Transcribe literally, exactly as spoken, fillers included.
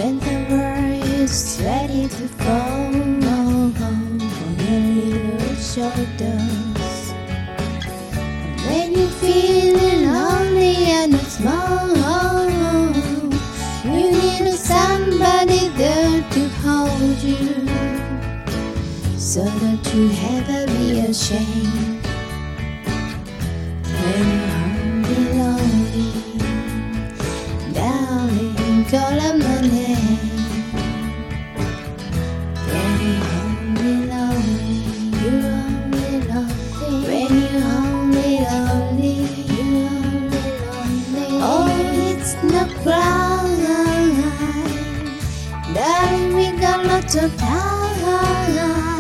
When the world is ready to fall on your little shoulders, when you're feeling lonely and small, you need somebody there to hold you, so don't you ever be ashamed when you're lonely. Darling, call up my name. When you're only lonely, you're only lonely. When you're only lonely, you're only lonely. Oh, it's not crime, darling, we got lots of time.